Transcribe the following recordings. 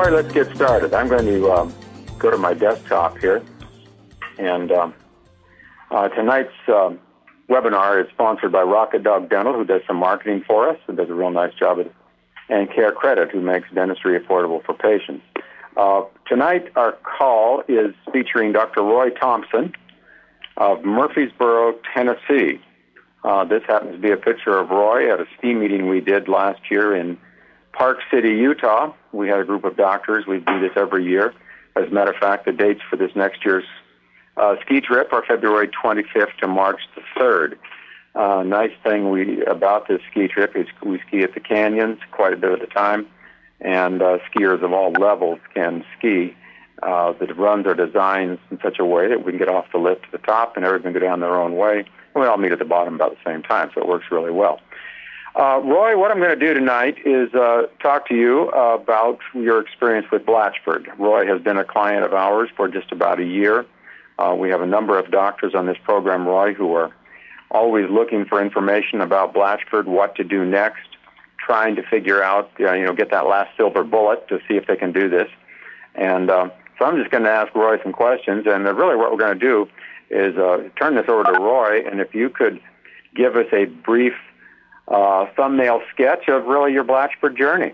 Roy, let's get started. I'm going to go to my desktop here, and tonight's webinar is sponsored by Rocket Dog Dental, who does some marketing for us and does a real nice job at it, and Care Credit, who makes dentistry affordable for patients. Tonight, our call is featuring Dr. Roy Thompson of Murfreesboro, Tennessee. This happens to be a picture of Roy at a ski meeting we did last year in Park City, Utah. We had a group of doctors. We do this every year. As a matter of fact, the dates for this next year's ski trip are February 25th to March the 3rd. Nice thing about this ski trip is we ski at the canyons quite a bit of the time, and skiers of all levels can ski. The runs are designed in such a way that we can get off the lift to the top and everyone can go down their own way. And we all meet at the bottom about the same time, so it works really well. Roy, what I'm going to do tonight is talk to you about your experience with Blatchford. Roy has been a client of ours for just about a year. We have a number of doctors on this program, Roy, who are always looking for information about Blatchford, what to do next, trying to figure out, get that last silver bullet to see if they can do this. And so I'm just going to ask Roy some questions, and really what we're going to do is turn this over to Roy, and if you could give us a brief thumbnail sketch of really your Blatchford journey.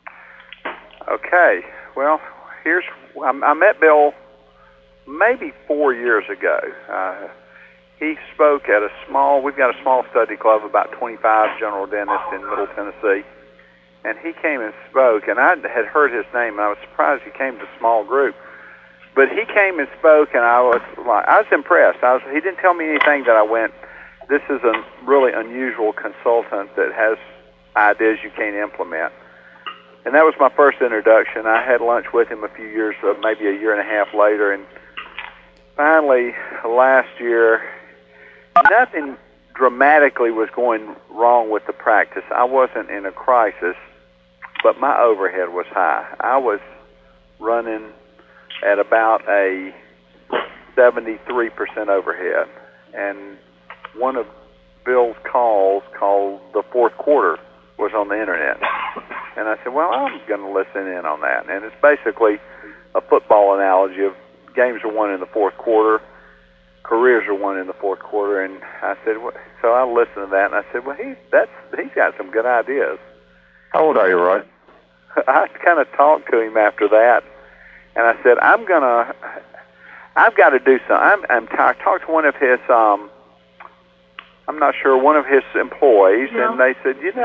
Okay. Well, I met Bill maybe 4 years ago. He spoke at we've got a small study club, about 25 general dentists in Middle Tennessee, and he came and spoke, and I had heard his name, and I was surprised he came to a small group. But he came and spoke, and I was impressed. He didn't tell me anything that I went, this is a really unusual consultant that has ideas you can't implement. And that was my first introduction. I had lunch with him maybe a year and a half later, and finally, last year, nothing dramatically was going wrong with the practice. I wasn't in a crisis, but my overhead was high. I was running at about a 73% overhead, and one of Bill's calls called the fourth quarter was on the internet. And I said, well, I'm going to listen in on that. And it's basically a football analogy of games are won in the fourth quarter, careers are won in the fourth quarter. And I said, so I listened to that, and I said, well, he's got some good ideas. How old are you, Roy? I kind of talked to him after that, and I said, I've got to do something. I talked to one of his, I'm not sure, one of his employees, and they said, if you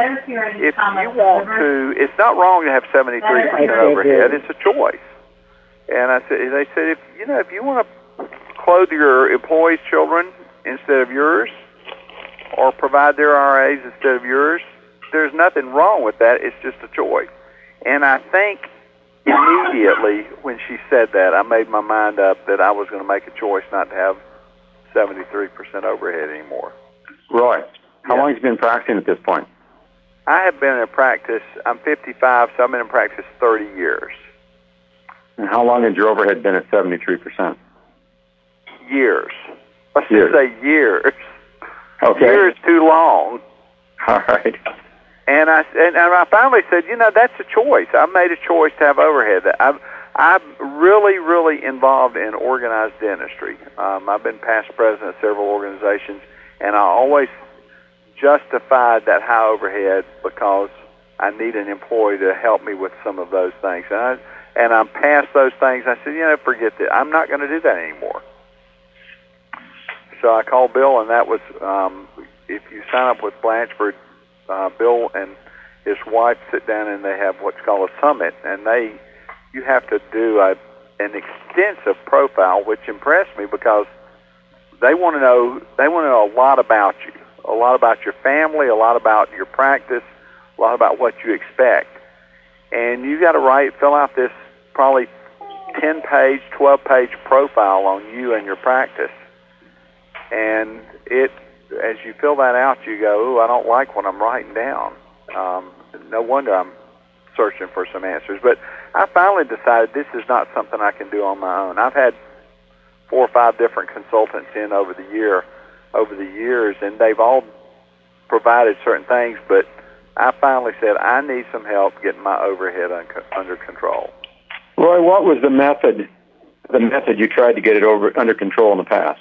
want to, it's not wrong to have 73% overhead, it's a choice. And they said, if you want to clothe your employees' children instead of yours, or provide their RAs instead of yours, there's nothing wrong with that, it's just a choice. And I think immediately when she said that, I made my mind up that I was going to make a choice not to have 73% overhead anymore. Roy, how long have you been practicing at this point? I have been in practice, I'm 55, so I've been in practice 30 years. And how long had your overhead been at 73%? Years. Let's just say years. Okay. Years too long. All right. And I finally said, that's a choice. I made a choice to have overhead. I'm really, really involved in organized dentistry. I've been past president of several organizations, and I always justified that high overhead because I need an employee to help me with some of those things. And I'm past those things. I said, forget that. I'm not going to do that anymore. So I called Bill, and that was, if you sign up with Blatchford, Bill and his wife sit down and they have what's called a summit, and you have to do an extensive profile, which impressed me because they want to know a lot about you, a lot about your family, a lot about your practice, a lot about what you expect. And you got to fill out this probably 10-page, 12-page profile on you and your practice. And as you fill that out, you go, ooh, I don't like what I'm writing down. No wonder I'm searching for some answers. But I finally decided this is not something I can do on my own. I've had 4 or 5 different consultants in over the years, and they've all provided certain things, but I finally said, I need some help getting my overhead under control. Roy, what was the method you tried to get it under control in the past?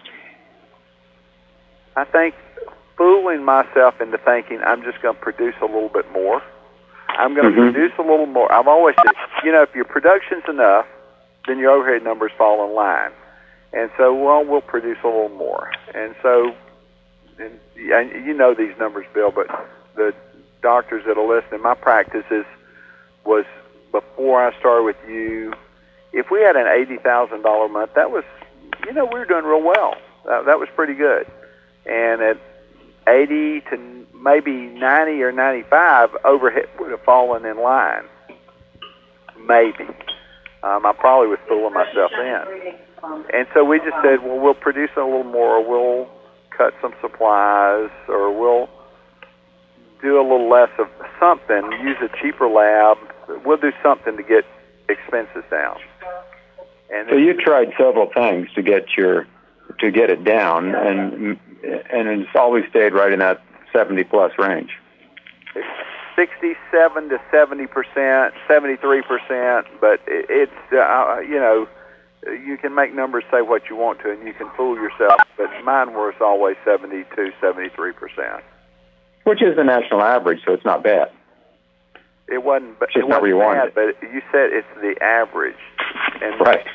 I think fooling myself into thinking I'm just going to produce a little bit more. I'm going to produce a little more. I've always said, if your production's enough, then your overhead numbers fall in line. And so, we'll produce a little more. And so, and you know these numbers, Bill, but the doctors that are listening, my practices was, before I started with you, if we had an $80,000 month, that was, we were doing real well. That was pretty good. And at 80 to maybe 90 or 95, overhead would have fallen in line. Maybe. I probably was fooling myself then. And so we just said, well, we'll produce a little more, or we'll cut some supplies, or we'll do a little less of something, use a cheaper lab. We'll do something to get expenses down. And so you tried several things to get it down, and it's always stayed right in that 70+ range. 67 to 70%, 73%, but it's you can make numbers say what you want to, and you can fool yourself. But mine was always 72, 73%. Which is the national average, so it's not bad. It wasn't, but it's not where you wanted. But you said it's the average, and right.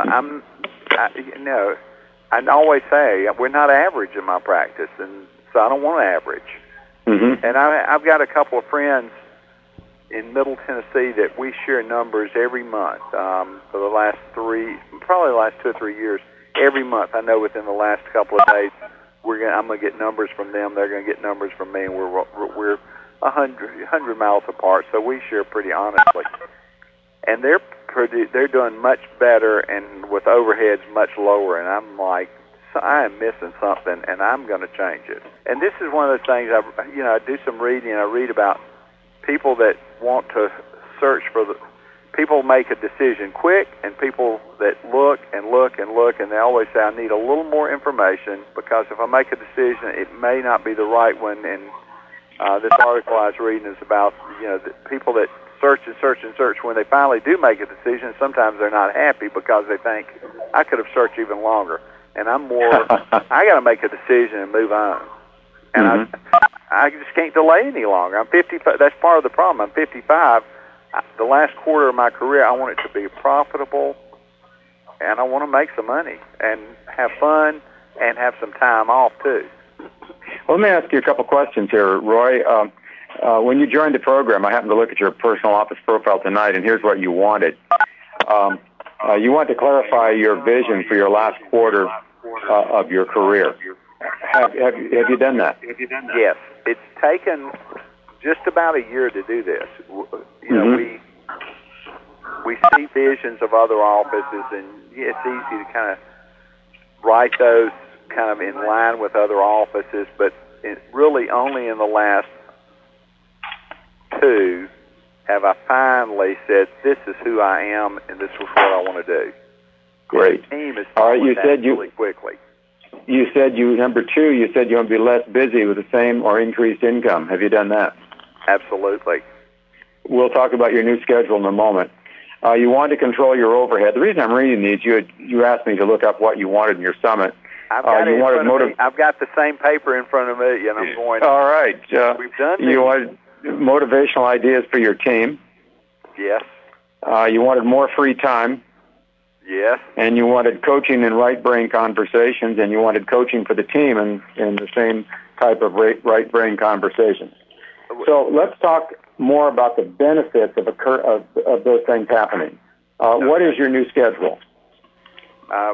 I always say we're not average in my practice, and so I don't want to average. Mm-hmm. And I've got a couple of friends in Middle Tennessee that we share numbers every month for the last probably the last 2 or 3 years. Every month, I know within the last couple of days, I'm going to get numbers from them. They're going to get numbers from me, and we're 100 miles apart, so we share pretty honestly. And they're doing much better, and with overheads much lower. And I'm like, I am missing something, and I'm going to change it. And this is one of those things. I do some reading. I read about people that want to search for people make a decision quick, and people that look and look and look, and they always say, I need a little more information, because if I make a decision, it may not be the right one. And this article I was reading is about, the people that search and search and search. When they finally do make a decision, sometimes they're not happy because they think, I could have searched even longer. And I'm more, I got to make a decision and move on. And I just can't delay any longer. I'm 55. That's part of the problem. I'm 55. The last quarter of my career, I want it to be profitable, and I want to make some money and have fun and have some time off, too. Well, let me ask you a couple questions here, Roy. When you joined the program, I happened to look at your personal office profile tonight, and here's what you wanted. You wanted to clarify your vision for your last quarter of your career. Have you done that? Yes. It's taken just about a year to do this. We see visions of other offices, and it's easy to kind of write those kind of in line with other offices, but really only in the last 2 have I finally said, this is who I am, and this is what I want to do. Great. The team is all right, you said really quickly. You said number 2, you said you want to be less busy with the same or increased income. Have you done that? Absolutely. We'll talk about your new schedule in a moment. You want to control your overhead. The reason I'm reading these, you asked me to look up what you wanted in your summit. I've got it in front of me. I've got the same paper in front of me, and I'm going, all right. We've done these. You wanted motivational ideas for your team. Yes. You wanted more free time. Yes. And you wanted coaching in right brain conversations, and you wanted coaching for the team in the same type of right brain conversations. So let's talk more about the benefits of those things happening. What is your new schedule? I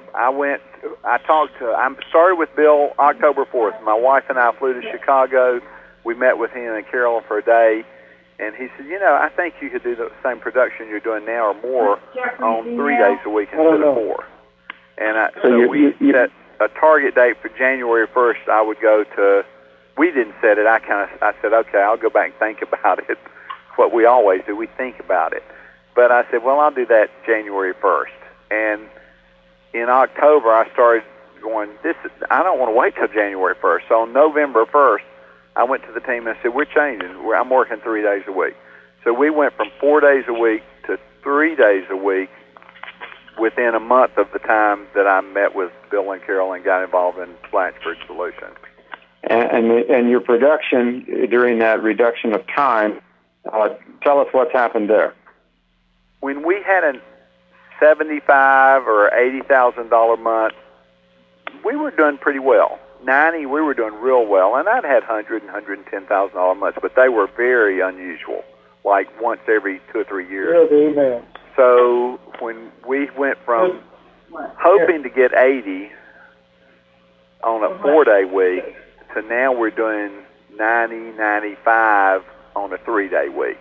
started with Bill October 4th. My wife and I flew to Chicago. We met with him and Carolyn for a day, and he said, I think you could do the same production you're doing now or more on 3 days a week instead of 4. And we set a target date for January 1st. I would go to, we didn't set it. I said, okay, I'll go back and think about it. What we always do, we think about it. But I said, well, I'll do that January 1st. And in October, I started going, I don't want to wait till January 1st. So on November 1st, I went to the team and I said, we're changing. I'm working 3 days a week. So we went from 4 days a week to 3 days a week within a month of the time that I met with Bill and Carol and got involved in Blanchford Solutions. And your production during that reduction of time, tell us what's happened there. When we had a $75,000 or $80,000 month, we were doing pretty well. 90, we were doing real well, and I'd had $100,000 and $110,000 months, but they were very unusual, like once every 2 or 3 years. So when we went from hoping to get 80 on a 4-day week to now we're doing 90, 95 on a 3-day week.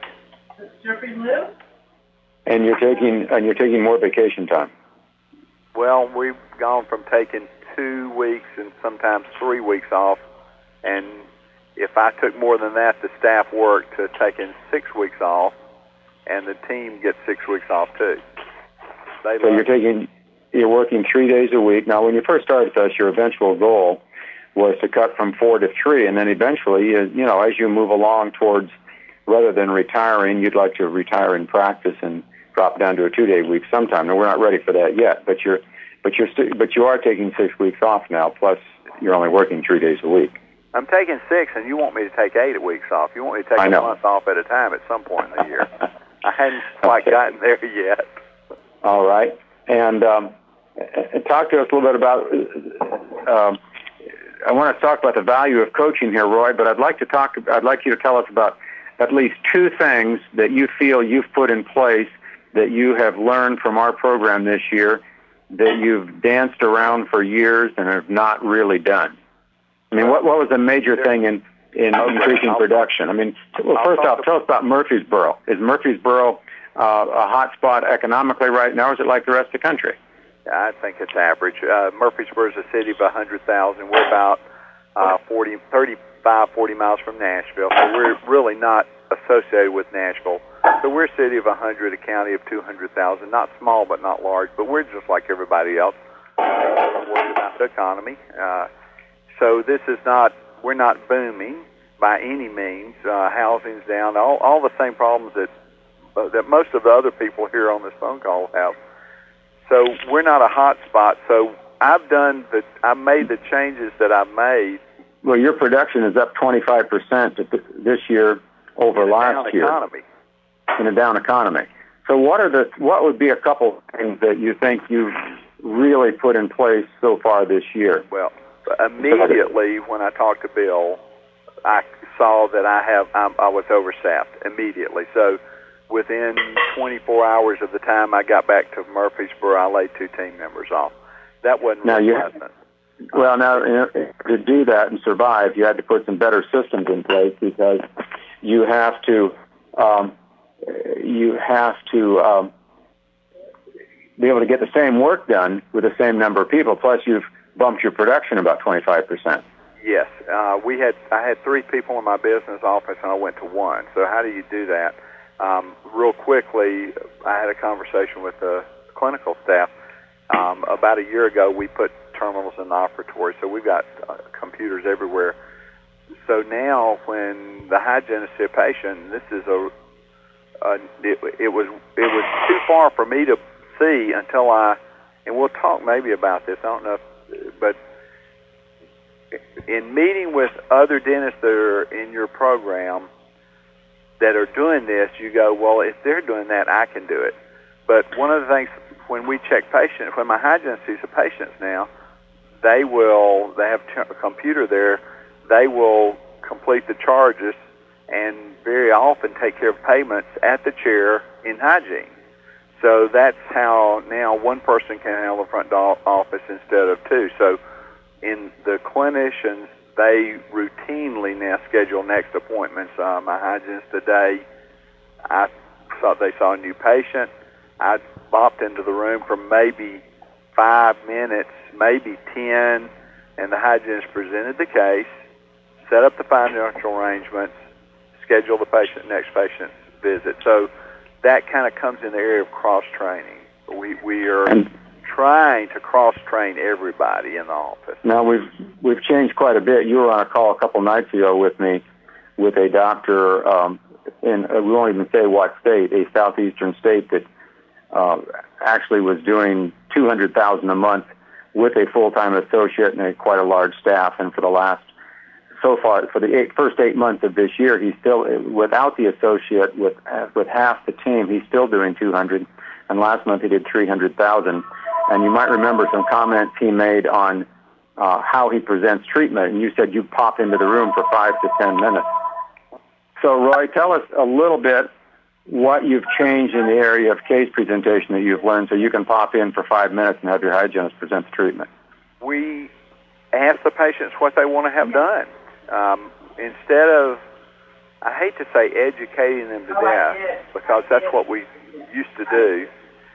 And you're taking more vacation time. Well, we've gone from taking 2 weeks and sometimes 3 weeks off, and if I took more than that, the staff worked to taking 6 weeks off, and the team gets 6 weeks off too. So you're working 3 days a week. Now, when you first started this, your eventual goal was to cut from 4 to 3, and then eventually, as you move along towards, rather than retiring, you'd like to retire in practice and drop down to a 2-day week sometime. Now, we're not ready for that yet, but you are taking 6 weeks off now. Plus, you're only working 3 days a week. I'm taking 6, and you want me to take 8 weeks off. You want me to take a month off at a time at some point in the year. I hadn't quite gotten there yet. All right, and talk to us a little bit about. I want to talk about the value of coaching here, Roy. But I'd like you to tell us about at least 2 things that you feel you've put in place that you have learned from our program this year that you've danced around for years and have not really done. I mean, what was a major thing in increasing production? I mean, well, first off, tell us about Murfreesboro. Is Murfreesboro a hot spot economically right now, or is it like the rest of the country? I think it's average. Murfreesboro is a city of 100,000. We're about 40 miles from Nashville, so we're really not associated with Nashville. So we're a city of 100, a county of 200,000. Not small, but not large, but we're just like everybody else. We're worried about the economy. So we're not booming by any means. Housing's down. All the same problems that most of the other people here on this phone call have. So we're not a hot spot. So I've made the changes that I've made. Well, your production is up 25% this year over last year. In a down economy. So what would be a couple things that you think you've really put in place so far this year? Well, immediately when I talked to Bill, I saw that I was overstaffed immediately. So within 24 hours of the time I got back to Murfreesboro, I laid 2 team members off. That wasn't pleasant. Well, now, to do that and survive, you had to put some better systems in place because you have to be able to get the same work done with the same number of people. Plus, you've bumped your production about 25%. Yes, I had 3 people in my business office, and I went to 1. So how do you do that? Real quickly, I had a conversation with the clinical staff. About a year ago, we put terminals in the operatory, so we've got computers everywhere. So now, when the hygienist sees a patient, this is it was too far for me to see until and we'll talk maybe about this. I don't know, but in meeting with other dentists that are in your program that are doing this, you go, well, if they're doing that, I can do it. But one of the things when we check patients, when my hygienist sees the patients now, they have a computer there. They will complete the charges and very often take care of payments at the chair in hygiene. So that's how now one person can handle the front office instead of 2. So in the clinicians, they routinely now schedule next appointments. My hygienist today, I thought they saw a new patient. I popped into the room for maybe 5 minutes, maybe 10, and the hygienist presented the case, set up the financial arrangements, schedule the next patient's visit. So that kind of comes in the area of cross-training. We are trying to cross-train everybody in the office. Now, we've changed quite a bit. You were on a call a couple nights ago with me with a doctor in, we won't even say what state, a southeastern state that actually was doing $200,000 a month with a full-time associate and quite a large staff. And for the first 8 months of this year, he's still, without the associate, with half the team, he's still doing 200. And last month he did 300,000. And you might remember some comments he made on how he presents treatment. And you said you pop into the room for 5 to 10 minutes. So, Roy, tell us a little bit what you've changed in the area of case presentation that you've learned so you can pop in for 5 minutes and have your hygienist present the treatment. We ask the patients what they want to have done. Instead of, I hate to say educating them to death, because that's what we used to do,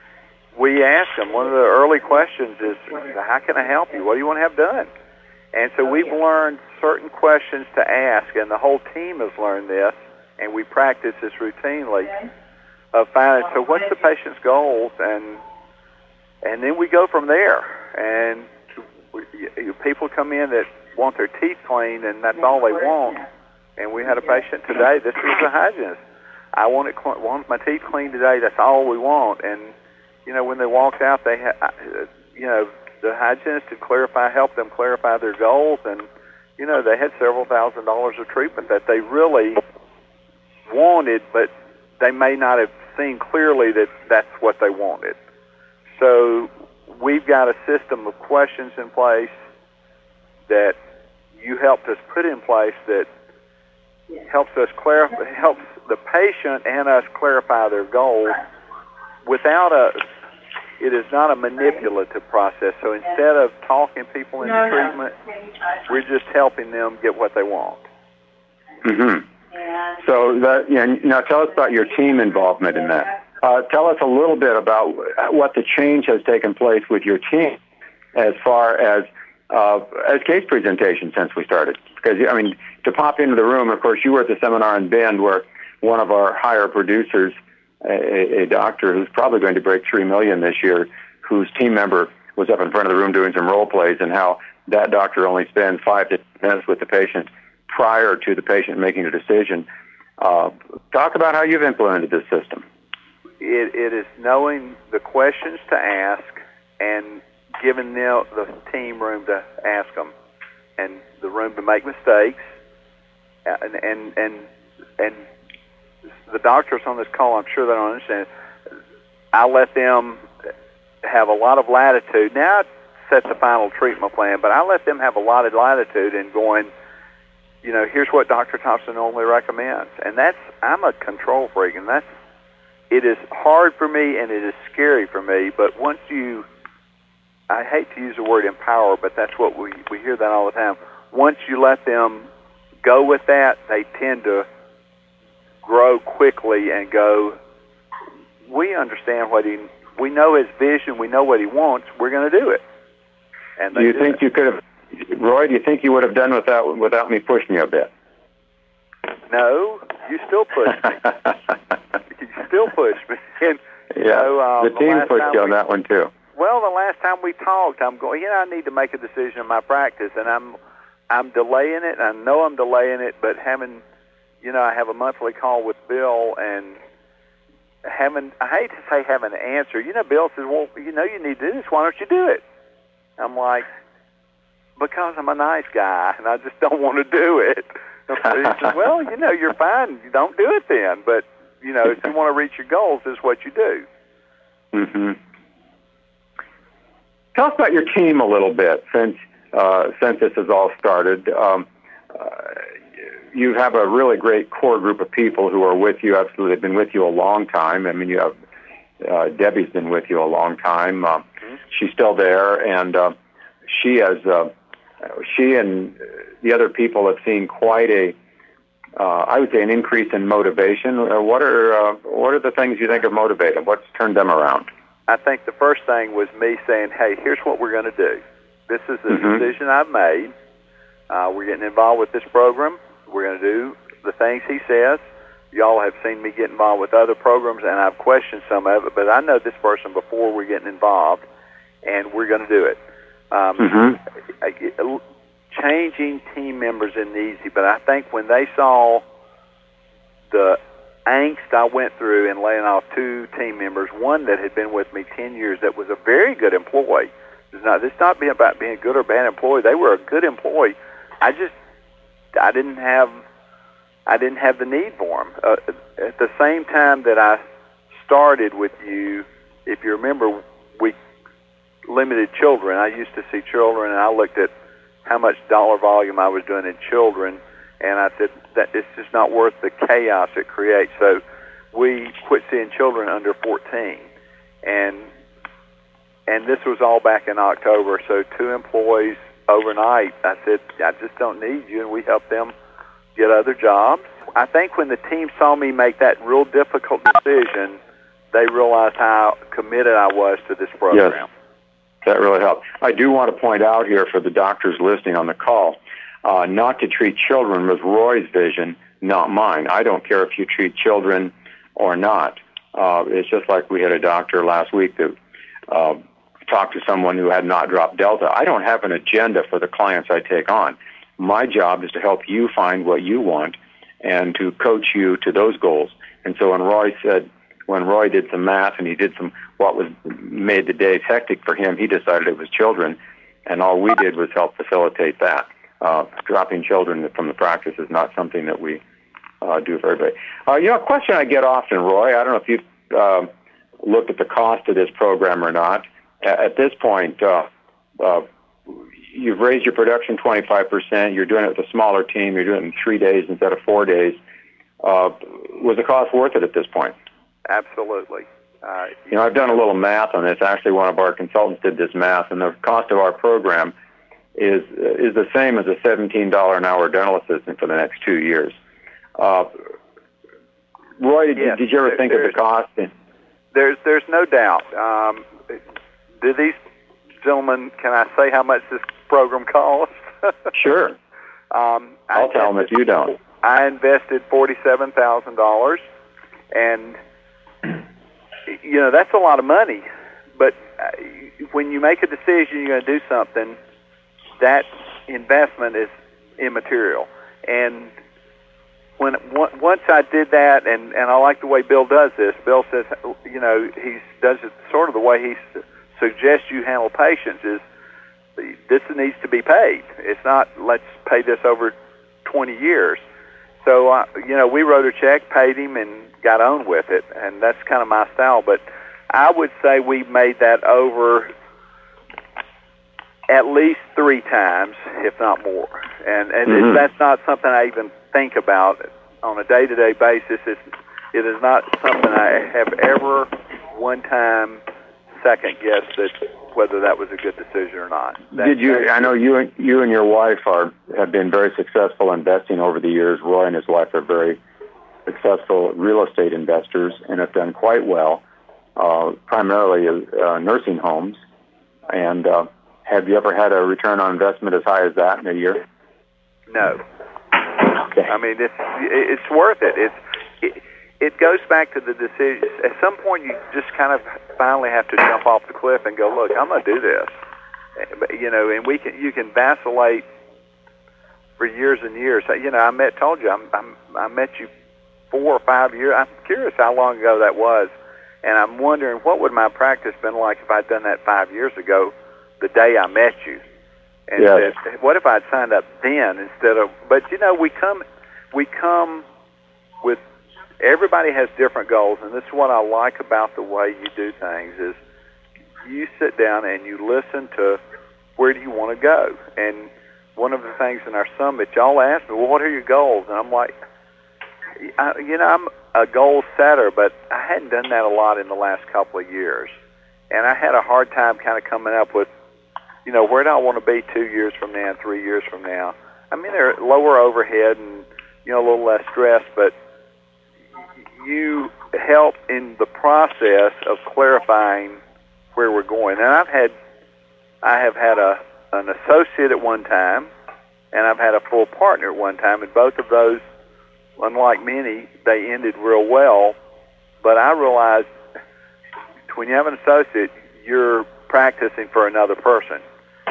we ask them, one of the early questions is, how can I help you? What do you want to have done? And so we've learned certain questions to ask, and the whole team has learned this, and we practice this routinely of finding, so what's the patient's goals, and then we go from there. And people come in that want their teeth cleaned, and that's all they want. And we had a patient today, this was a hygienist. I want my teeth cleaned today, that's all we want. And, when they walked out, they had, the hygienist to help them clarify their goals, and, they had several $1,000s of treatment that they really wanted, but they may not have seen clearly that that's what they wanted. So we've got a system of questions in place that you helped us put in place that helps us helps the patient and us clarify their goals without it is not a manipulative process. So instead of talking people into treatment, we're just helping them get what they want. Mm-hmm. So now tell us about your team involvement in that. Tell us a little bit about what the change has taken place with your team as far as case presentation since we started. Because, to pop into the room, of course, you were at the seminar in Bend where one of our higher producers, a doctor who's probably going to break $3 million this year, whose team member was up in front of the room doing some role plays, and how that doctor only spends 5 to 10 minutes with the patient prior to the patient making a decision. Talk about how you've implemented this system. It is knowing the questions to ask and giving the team room to ask them, and the room to make mistakes, and the doctors on this call, I'm sure they don't understand. I let them have a lot of latitude. Now I set the final treatment plan, but I let them have a lot of latitude in going, here's what Dr. Thompson normally recommends. And I'm a control freak, and it is hard for me and it is scary for me, but once I hate to use the word empower, but that's what we hear that all the time. Once you let them go with that, they tend to grow quickly and go, we understand we know his vision, we know what he wants, we're going to do it. And do you think you could have, Roy, do you think you would have done without me pushing you a bit? No, you still push me. You still push me. And, the team pushed you on that one too. Well, the last time we talked, I'm going, I need to make a decision in my practice, and I'm delaying it. I know I'm delaying it, but having, I have a monthly call with Bill, and I hate to say having an answer. Bill says, well, you need to do this. Why don't you do it? I'm like, because I'm a nice guy, and I just don't want to do it. He says, well, you're fine. You don't do it then. But, if you want to reach your goals, this is what you do. Mm-hmm. Tell us about your team a little bit since this has all started. You have a really great core group of people who are with you. Absolutely, they've been with you a long time. You have Debbie's been with you a long time. She's still there, and she and the other people have seen quite I would say, an increase in motivation. What are the things you think have motivated them? What's turned them around? I think the first thing was me saying, hey, here's what we're going to do. This is the decision I've made. We're getting involved with this program. We're going to do the things he says. Y'all have seen me get involved with other programs, and I've questioned some of it, but I know this person before we're getting involved, and we're going to do it. changing team members isn't easy, but I think when they saw the angst I went through in laying off 2 team members, one that had been with me 10 years that was a very good employee. This not being about being a good or bad employee. They were a good employee. I didn't have the need for them. At the same time that I started with you, if you remember, we limited children. I used to see children, and I looked at how much dollar volume I was doing in children, and I said that it's just not worth the chaos it creates. So we quit seeing children under 14, and this was all back in October. So 2 employees overnight, I said, I just don't need you, and we helped them get other jobs. I think when the team saw me make that real difficult decision, they realized how committed I was to this program. Yes, that really helped. I do want to point out here for the doctors listening on the call, not to treat children was Roy's vision, not mine. I don't care if you treat children or not. It's just like we had a doctor last week that talked to someone who had not dropped Delta. I don't have an agenda for the clients I take on. My job is to help you find what you want and to coach you to those goals. And so when Roy did some math and he did what made the days hectic for him, he decided it was children, and all we did was help facilitate that. Dropping children from the practice is not something that we do for everybody. A question I get often, Roy, I don't know if you've looked at the cost of this program or not. At this point, you've raised your production 25%. You're doing it with a smaller team. You're doing it in 3 days instead of 4 days. Was the cost worth it at this point? Absolutely. I've done a little math on this. Actually, one of our consultants did this math, and the cost of our program is the same as a $17 an hour dental assistant for the next 2 years. Roy, did you ever think of the cost? There's no doubt. Do these gentlemen, can I say how much this program costs? Sure. I'll tell them if you don't. I invested $47,000, and that's a lot of money. But when you make a decision you're going to do something, that investment is immaterial. And once I did that, and I like the way Bill does this. Bill says, he does it sort of the way he suggests you handle patients is this needs to be paid. It's not let's pay this over 20 years. So, we wrote a check, paid him, and got on with it, and that's kind of my style. But I would say we made that over at least 3 times, if not more. And that's not something I even think about on a day-to-day basis. It is not something I have ever one time second-guessed that whether that was a good decision or not. I know you and your wife have been very successful investing over the years. Roy and his wife are very successful real estate investors and have done quite well, primarily nursing homes. And have you ever had a return on investment as high as that in a year? No. Okay. I mean, it's worth it. It goes back to the decision. At some point, you just kind of finally have to jump off the cliff and go, look, I'm going to do this. And you can vacillate for years and years. I met you 4 or 5 years. I'm curious how long ago that was, and I'm wondering what would my practice been like if I'd done that 5 years ago, the day I met you. And yes. Said, what if I'd signed up then instead of? But we come with. Everybody has different goals, and this is what I like about the way you do things is you sit down and you listen to where do you want to go. And one of the things in our summit, y'all ask me, well, what are your goals? And I'm like, I'm a goal setter, but I hadn't done that a lot in the last couple of years. And I had a hard time kind of coming up with, where do I want to be 2 years from now and 3 years from now? I mean, they're lower overhead and, a little less stress, but you help in the process of clarifying where we're going. And I have had an associate at one time, and I've had a full partner at one time, and both of those, unlike many, they ended real well. But I realized when you have an associate, you're practicing for another person.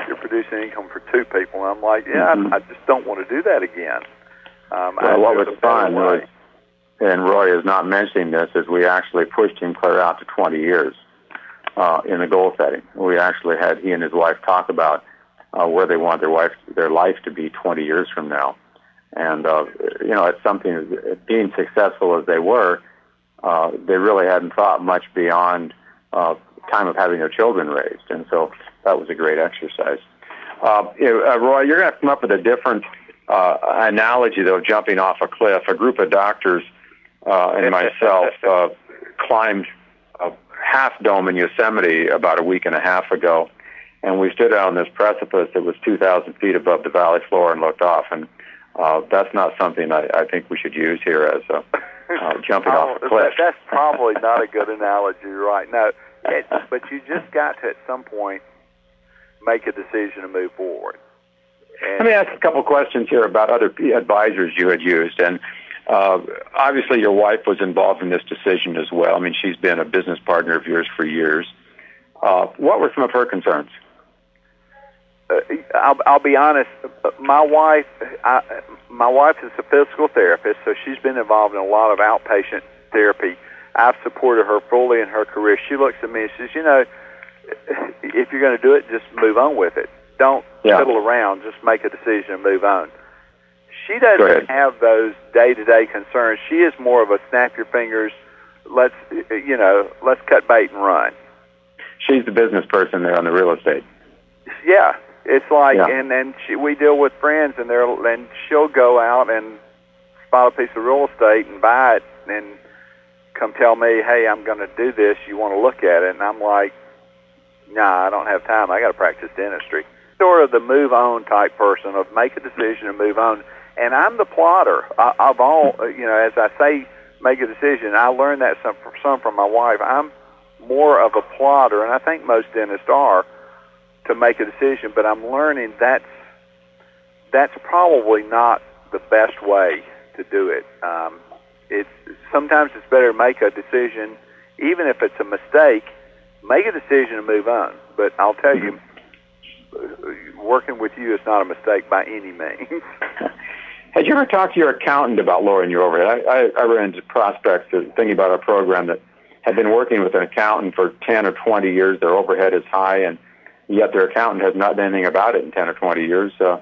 you're producing income for two people. And I'm like, yeah, I just don't want to do that again. Well, what was fun was, and Roy is not mentioning this, is we actually pushed him clear out to 20 years in the goal setting. We actually had he and his wife talk about where they want their life to be 20 years from now. And, it's something, being successful as they were, they really hadn't thought much beyond time of having their children raised. And so that was a great exercise. Roy, you're going to come up with a different analogy, though, jumping off a cliff. A group of doctors and myself climbed Half Dome in Yosemite about a week and a half ago, and we stood out on this precipice that was 2,000 feet above the valley floor and looked off. And that's not something I think we should use here as jumping off a cliff. That's probably not a good analogy, right? No, but you just got to, at some point, make a decision to move forward. Let me ask a couple questions here about other advisors you had used. And obviously your wife was involved in this decision as well. I mean, she's been a business partner of yours for years. What were some of her concerns? I'll be honest. My wife is a physical therapist, so she's been involved in a lot of outpatient therapy. I've supported her fully in her career. She looks at me and says, if you're going to do it, just move on with it. Don't fiddle around. Just make a decision and move on. She doesn't have those day-to-day concerns. She is more of a snap your fingers, let's cut bait and run. She's the business person there on the real estate. Yeah. It's like, and then we deal with friends, and she'll go out and spot a piece of real estate and buy it, and come tell me, hey, I'm going to do this. You want to look at it? And I'm like, nah, I don't have time. I got to practice dentistry. Sort of the move on type person of make a decision and move on. And I'm the plotter of all. As I say, make a decision. I learned that some from my wife. I'm more of a plotter, and I think most dentists are, to make a decision, but I'm learning that's probably not the best way to do it. Sometimes it's better to make a decision, even if it's a mistake, make a decision and move on. But I'll tell you, working with you is not a mistake by any means. Had you ever talked to your accountant about lowering your overhead? I ran into prospects thinking about a program that had been working with an accountant for 10 or 20 years. Their overhead is high, and yet their accountant has not done anything about it in 10 or 20 years. I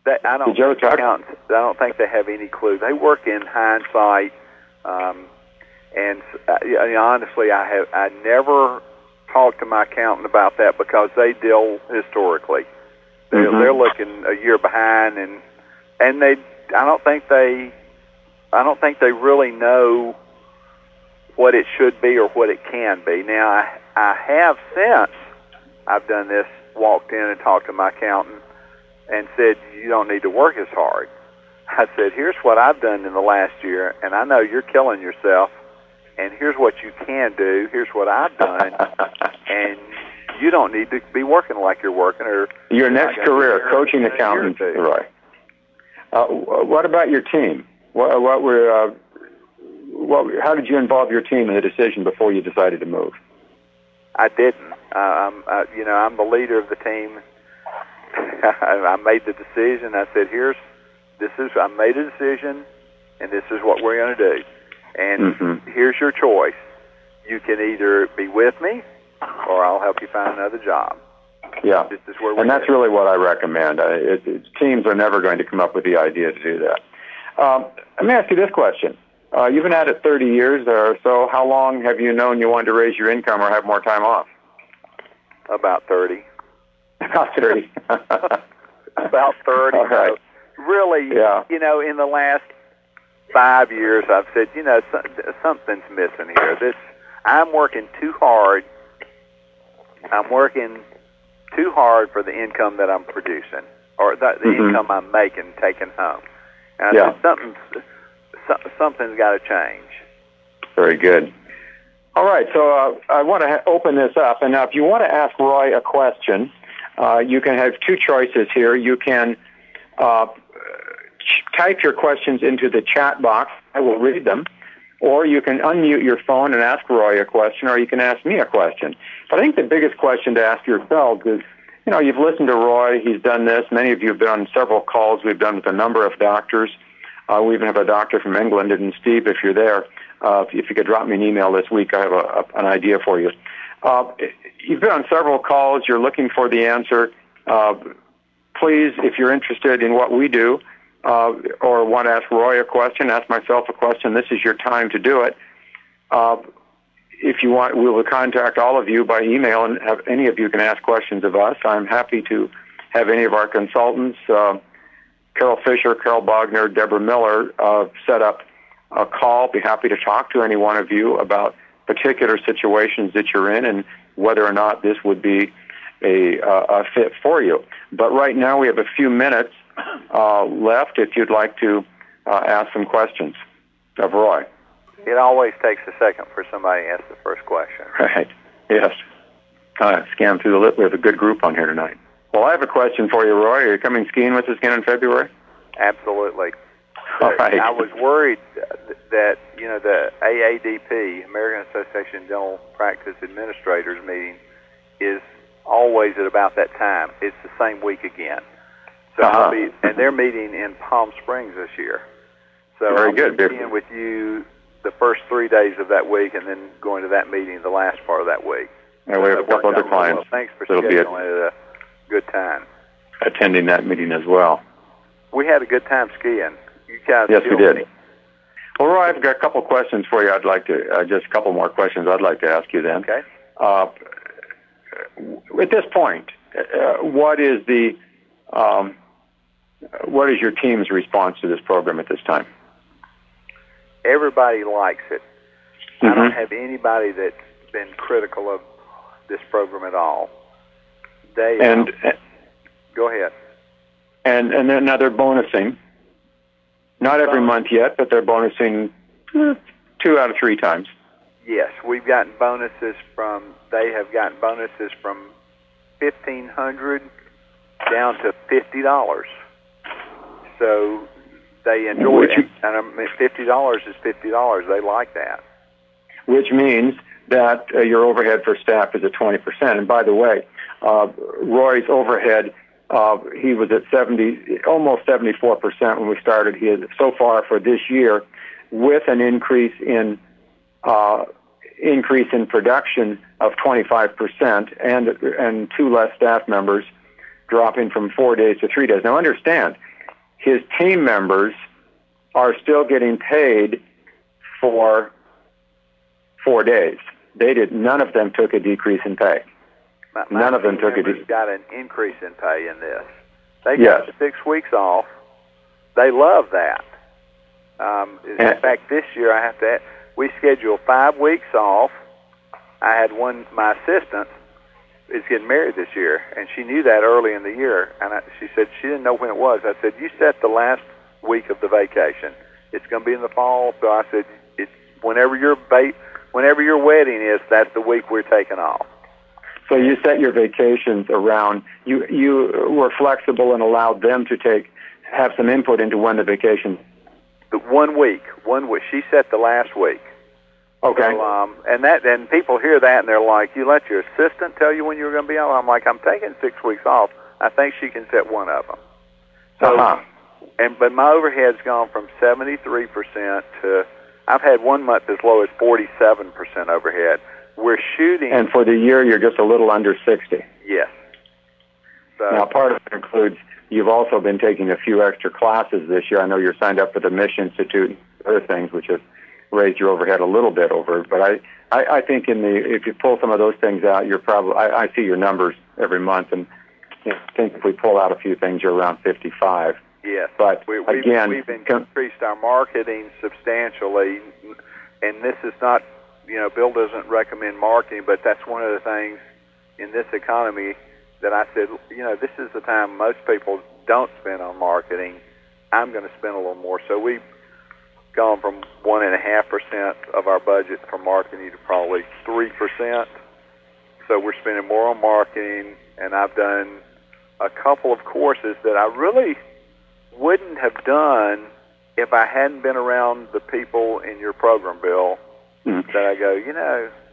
don't think they have any clue. They work in hindsight, and honestly, I never talked to my accountant about that because they deal historically. They're looking a year behind, and I don't think they really know what it should be or what it can be. Now, I have since I've done this, walked in and talked to my accountant and said, you don't need to work as hard. I said, here's what I've done in the last year, and I know you're killing yourself, and here's what you can do. Here's what I've done, and you don't need to be working like you're working. Or your next career, coaching accountant, Roy. What about your team? How did you involve your team in the decision before you decided to move? I didn't. I'm the leader of the team. I made the decision. I said, I made a decision, and this is what we're going to do. And here's your choice. You can either be with me, or I'll help you find another job. Yeah, this is where we're that's really what I recommend. Teams are never going to come up with the idea to do that. Let me ask you this question. You've been at it 30 years or so. How long have you known you wanted to raise your income or have more time off? About 30. About 30. About 30. Okay. Really, in the last 5 years, I've said, something's missing here. I'm working too hard. I'm working too hard for the income that I'm producing, or the income I'm making, taking home. And I said, something's got to change. Very good. All right, so I want to open this up. And now if you want to ask Roy a question, you can have two choices here. You can type your questions into the chat box. I will read them. Or you can unmute your phone and ask Roy a question, or you can ask me a question. But I think the biggest question to ask yourselves you've listened to Roy. He's done this. Many of you have been on several calls we've done with a number of doctors. We even have a doctor from England, and Steve, if you're there, if you could drop me an email this week, I have an idea for you. You've been on several calls. You're looking for the answer. Please, if you're interested in what we do, or want to ask Roy a question, ask myself a question, this is your time to do it. If you want, we will contact all of you by email, and have any of you can ask questions of us. I'm happy to have any of our consultants, Carol Fisher, Carol Bogner, Deborah Miller, set up a call. Be happy to talk to any one of you about particular situations that you're in and whether or not this would be a fit for you. But right now we have a few minutes left if you'd like to ask some questions of Roy. It always takes a second for somebody to ask the first question. Right, yes. Scan through the list. We have a good group on here tonight. Well, I have a question for you, Roy. Are you coming skiing with us again in February? Absolutely. All right. I was worried that, the AADP, American Association of Dental Practice Administrators meeting, is always at about that time. It's the same week again. So and they're meeting in Palm Springs this year. So Very good. I'll be in with you the first 3 days of that week, and then going to that meeting the last part of that week. And we have a couple other clients. Well. Thanks for scheduling it at a good time. Attending that meeting as well. We had a good time skiing. You guys Yes, we did. Me. Well, Roy, I've got a couple questions for you. I'd like to, just a couple more questions I'd like to ask you then. Okay. At this point, what is your team's response to this program at this time? Everybody likes it. Mm-hmm. I don't have anybody that's been critical of this program at all. They go ahead. And then now they're bonusing. Not every month yet, but they're bonusing 2 out of 3 times. Yes, we've gotten bonuses from. They have gotten bonuses from $1,500 down to $50. So they enjoy it. And $50 is $50. They like that. Which means that your overhead for staff is at 20%. And by the way, Roy's overhead, he was at almost 74% when we started. He is so far for this year, with an increase in production of 25% and 2 less staff members, dropping from 4 days to 3 days. Now understand, his team members are still getting paid for 4 days. None of them took a decrease in pay. None of them took a decrease. Got an increase in pay in this. They got 6 weeks off. They love that. In fact, this year we scheduled 5 weeks off. I had my assistant is getting married this year, and she knew that early in the year, and she said she didn't know when it was. I said, you set the last week of the vacation. It's going to be in the fall, so I said, it's whenever your wedding is, that's the week we're taking off. So you set your vacations around, you were flexible and allowed them to have some input into when the vacation. 1 week. She set the last week. Okay. So, and people hear that and they're like, you let your assistant tell you when you're going to be off? I'm like, I'm taking 6 weeks off. I think she can set one of them. So, but my overhead's gone from 73% to, I've had 1 month as low as 47% overhead. We're shooting. And for the year, you're just a little under 60. Yes. So, now, part of it includes you've also been taking a few extra classes this year. I know you're signed up for the Mish Institute and other things, which have raised your overhead a little bit over. But I think if you pull some of those things out, you're probably, I see your numbers every month, and I think if we pull out a few things, you're around 55. Yes. But we've increased our marketing substantially, and this is not, Bill doesn't recommend marketing, but that's one of the things in this economy that I said, this is the time most people don't spend on marketing. I'm going to spend a little more. So we've gone from 1.5% of our budget for marketing to probably 3%. So we're spending more on marketing, and I've done a couple of courses that I really wouldn't have done if I hadn't been around the people in your program, Bill, that I go,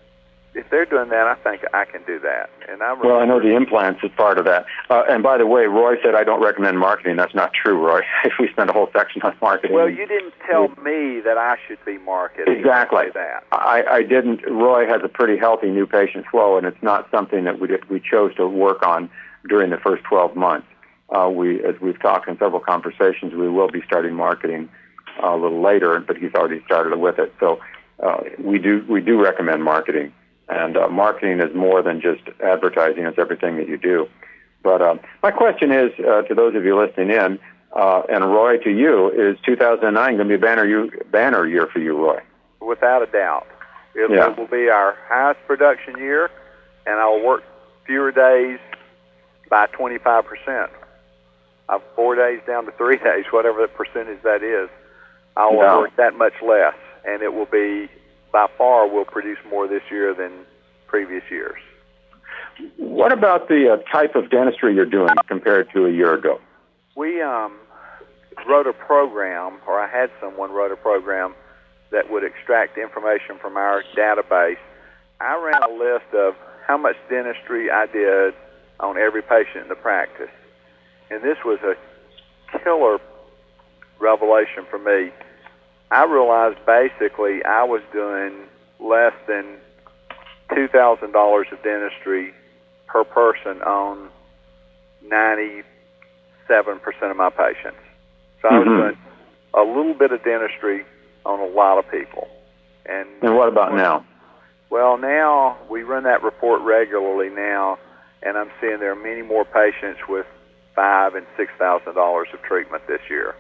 if they're doing that, I think I can do that. And Well, I know the implants is part of that. And by the way, Roy said I don't recommend marketing. That's not true, Roy. We spent a whole section on marketing. Well, you didn't tell me that I should be marketing. Exactly. That. I didn't. Roy has a pretty healthy new patient flow, and it's not something that we chose to work on during the first 12 months. As we've talked in several conversations, we will be starting marketing a little later, but he's already started with it. So we do recommend marketing. And marketing is more than just advertising. It's everything that you do. But my question is, to those of you listening in, and Roy, to you, is 2009 going to be a banner year for you, Roy? Without a doubt. It will be our highest production year, and I'll work fewer days by 25%. 4 days down to 3 days, whatever the percentage that is. I'll work that much less, and it will be, by far, we'll produce more this year than previous years. What about the type of dentistry you're doing compared to a year ago? We wrote a program, or I had someone wrote a program that would extract information from our database. I ran a list of how much dentistry I did on every patient in the practice. And this was a killer revelation for me. I realized basically I was doing less than $2,000 of dentistry per person on 97% of my patients. So I was doing a little bit of dentistry on a lot of people. And what about now? Well, now we run that report regularly now, and I'm seeing there are many more patients with $5,000 and $6,000 of treatment this year.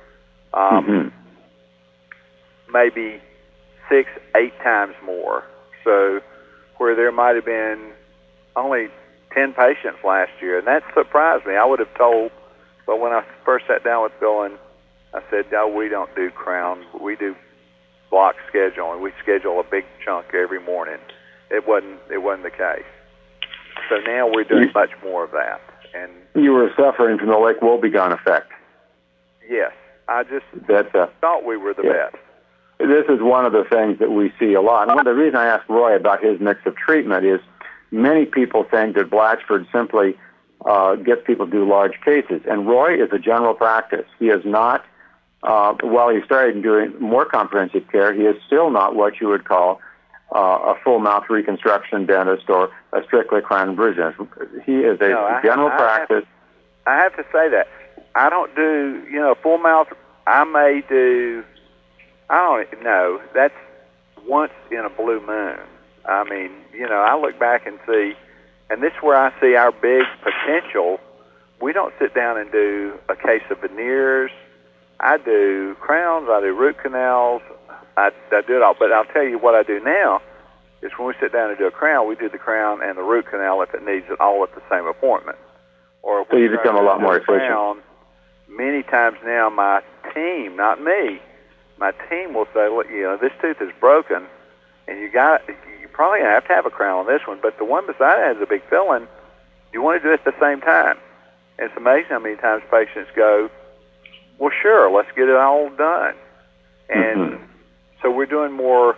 Maybe 6-8 times more. So where there might have been only 10 patients last year, and that surprised me. I would have told, but when I first sat down with Bill and I said, no, we don't do crown, we do block scheduling. We schedule a big chunk every morning. It wasn't the case. So now we're doing much more of that. And you were suffering from the Lake Wobegon effect. Yes, I just thought we were the best. This is one of the things that we see a lot. And one of the reasons I asked Roy about his mix of treatment is many people think that Blatchford simply gets people to do large cases. And Roy is a general practice. He is not, while he started doing more comprehensive care, he is still not what you would call a full mouth reconstruction dentist or a strictly crown and bridge dentist. He is a general practice. I have to say that. I don't do, full mouth. I may do, I don't know. That's once in a blue moon. I mean, I look back and see, and this is where I see our big potential. We don't sit down and do a case of veneers. I do crowns. I do root canals. I do it all. But I'll tell you what I do now is when we sit down and do a crown, we do the crown and the root canal if it needs it all at the same appointment. Or so you become a lot more efficient. Many times now, my team, not me, my team will say, look, this tooth is broken, and you're probably going to have a crown on this one, but the one beside it has a big filling. You want to do it at the same time. And it's amazing how many times patients go, well, sure, let's get it all done. And so we're doing more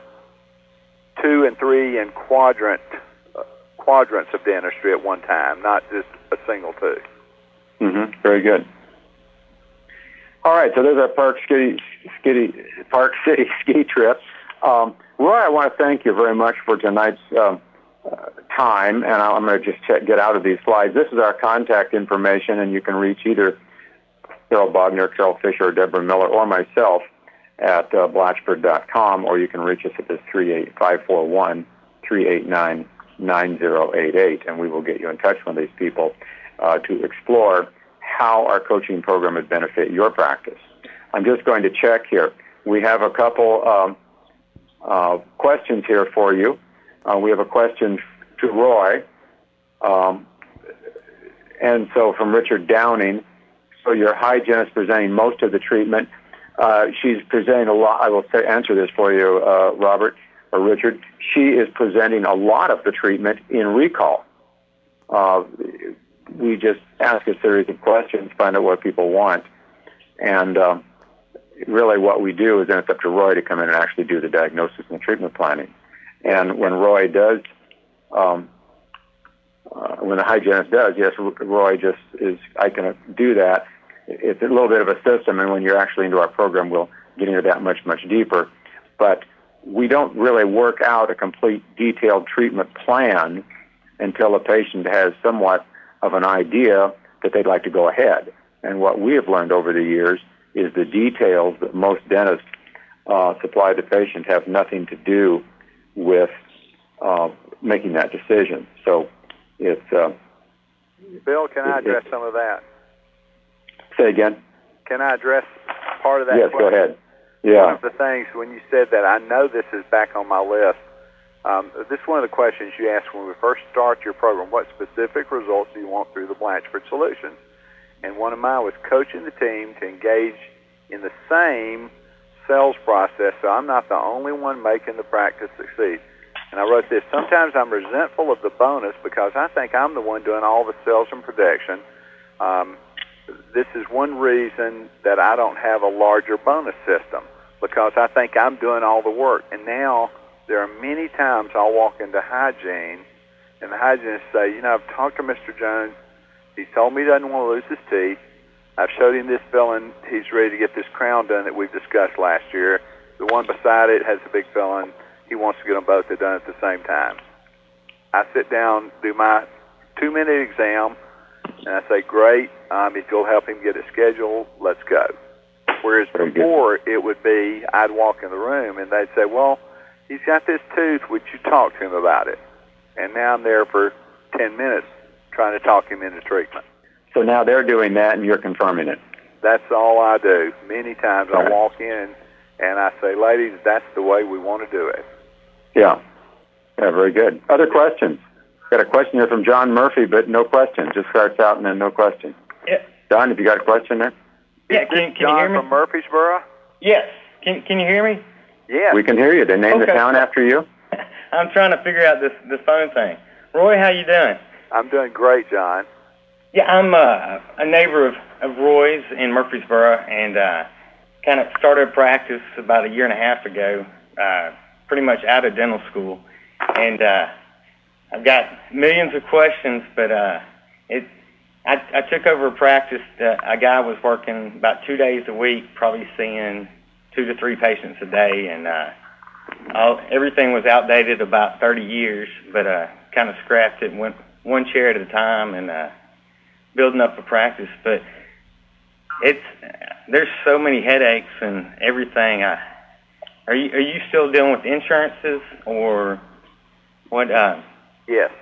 2 and 3 and quadrants of dentistry at one time, not just a single tooth. Very good. All right, so there's our Park City ski trip. Roy, I want to thank you very much for tonight's time, and I'm going to just get out of these slides. This is our contact information, and you can reach either Carol Bogner, Carol Fisher, or Deborah Miller, or myself at Blatchford.com, or you can reach us at this 541-389-9088, and we will get you in touch with these people to explore how our coaching program would benefit your practice. I'm just going to check here. We have a couple questions here for you. We have a question to Roy. And so from Richard Downing, so your hygienist presenting most of the treatment. She's presenting a lot. I will answer this for you, Robert or Richard. She is presenting a lot of the treatment in recall. We just ask a series of questions, find out what people want. And really what we do is then it's up to Roy to come in and actually do the diagnosis and treatment planning. And when Roy does when the hygienist does, yes, Roy just is, I can do that. It's a little bit of a system, and when you're actually into our program, we'll get into that much, much deeper. But we don't really work out a complete detailed treatment plan until a patient has somewhat of an idea that they'd like to go ahead. And what we have learned over the years is the details that most dentists supply the patient have nothing to do with making that decision. So it's... Bill, can I address some of that? Say again? Can I address part of that? Yes, question? Go ahead. Yeah. One of the things, when you said that, I know this is back on my list. This is one of the questions you asked when we first start your program. What specific results do you want through the Blanchford Solutions? And one of mine was coaching the team to engage in the same sales process so I'm not the only one making the practice succeed. And I wrote this, sometimes I'm resentful of the bonus because I think I'm the one doing all the sales and production. This is one reason that I don't have a larger bonus system, because I think I'm doing all the work. And now there are many times I'll walk into hygiene, and the hygienist say, you know, I've talked to Mr. Jones. He's told me he doesn't want to lose his teeth. I've showed him this filling. He's ready to get this crown done that we've discussed last year. The one beside it has a big filling. He wants to get them both done at the same time. I sit down, do my 2-minute exam, and I say, great, if you'll help him get it scheduled, let's go. Whereas before, it would be, I'd walk in the room, and they'd say, well, he's got this tooth, would you talk to him about it? And now I'm there for 10 minutes trying to talk him into treatment. So now they're doing that, and you're confirming it. That's all I do. Many times I walk in, and I say, ladies, that's the way we want to do it. Yeah. Yeah, very good. Other questions? Got a question here from John Murphy, but no question. Just starts out and then no question. Yeah. John, have you got a question there? Yeah, can you John hear me? from Murfreesboro? Yes. Can you hear me? Yes. We can hear you. They named the town after you? I'm trying to figure out this phone thing. Roy, how you doing? I'm doing great, John. Yeah, I'm a neighbor of Roy's in Murfreesboro, and kind of started a practice about 1.5 years ago, pretty much out of dental school. And I've got millions of questions, but I took over a practice that a guy was working about 2 days a week, probably seeing 2 to 3 patients a day, and everything was outdated about 30 years, but kind of scrapped it and went one chair at a time and building up a practice. But there's so many headaches and everything. Are you still dealing with insurances or what? Yes.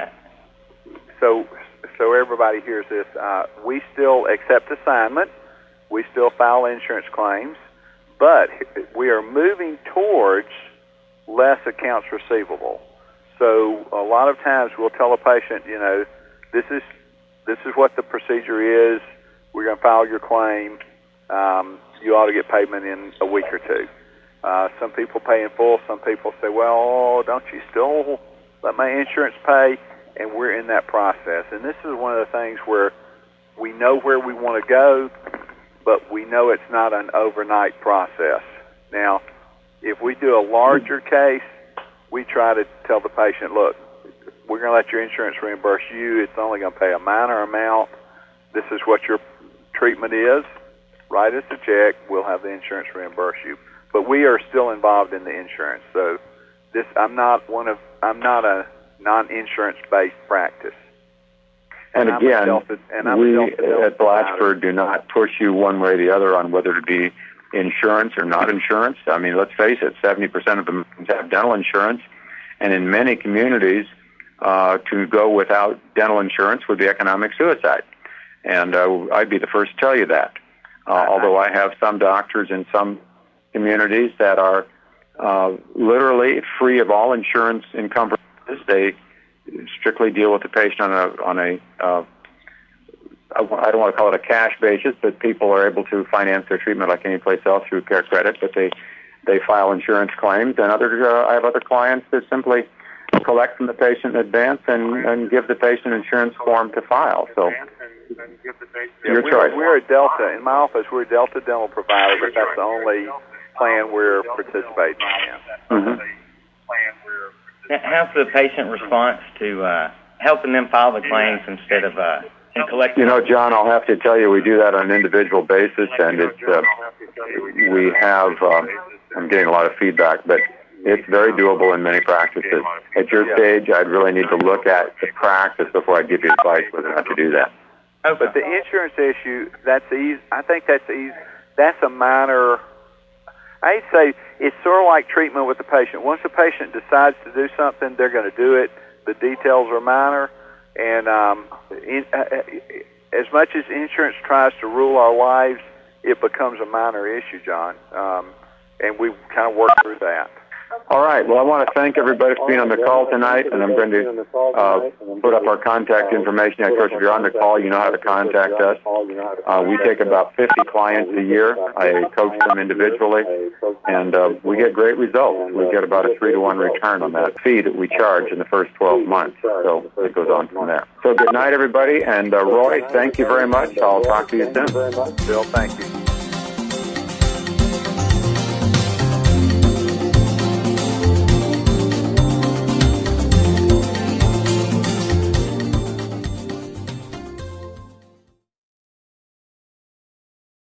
So everybody hears this. We still accept assignment. We still file insurance claims, but we are moving towards less accounts receivable. So a lot of times we'll tell a patient, you know, this is what the procedure is. We're going to file your claim. You ought to get payment in a week or 2. Some people pay in full. Some people say, well, don't you still let my insurance pay? And we're in that process. And this is one of the things where we know where we want to go, but we know it's not an overnight process. Now, if we do a larger case, we try to tell the patient, look, we're going to let your insurance reimburse you. It's only going to pay a minor amount. This is what your treatment is. Write us a check. We'll have the insurance reimburse you. But we are still involved in the insurance. So I'm not a non-insurance-based practice. And again, we at Blatchford do not push you one way or the other on whether to be insurance or not insurance. I mean, let's face it, 70% of them have dental insurance, and in many communities, to go without dental insurance would be economic suicide. And I'd be the first to tell you that. Although I have some doctors in some communities that are literally free of all insurance encumbrances. They strictly deal with the patient on a I don't want to call it a cash basis, but people are able to finance their treatment like any place else through Care Credit, but they file insurance claims. And I have other clients that simply collect from the patient in advance and give the patient insurance form to file. So your choice. We're a Delta. In my office, we're a Delta dental provider, but that's the only plan we're participating in. Mm-hmm. How's the patient response to helping them file the claims instead of collecting? John, I'll have to tell you, we do that on an individual basis, and it's we have. I'm getting a lot of feedback, but it's very doable in many practices. At your stage, I'd really need to look at the practice before I give you advice whether or not to do that. Okay. But the insurance issue, that's easy. I think that's easy. That's a minor. I'd say it's sort of like treatment with the patient. Once the patient decides to do something, they're going to do it. The details are minor, and as much as insurance tries to rule our lives, it becomes a minor issue, John. And we kind of work through that. All right. Well, I want to thank everybody for being on the call tonight, and I'm going to put up our contact information. Of course, if you're on the call, you know how to contact us. We take about 50 clients a year. I coach them individually, and we get great results. We get about a 3-to-1 return on that fee that we charge in the first 12 months. So it goes on from there. So good night, everybody. And Roy, thank you very much. I'll talk to you soon. Bill, thank you.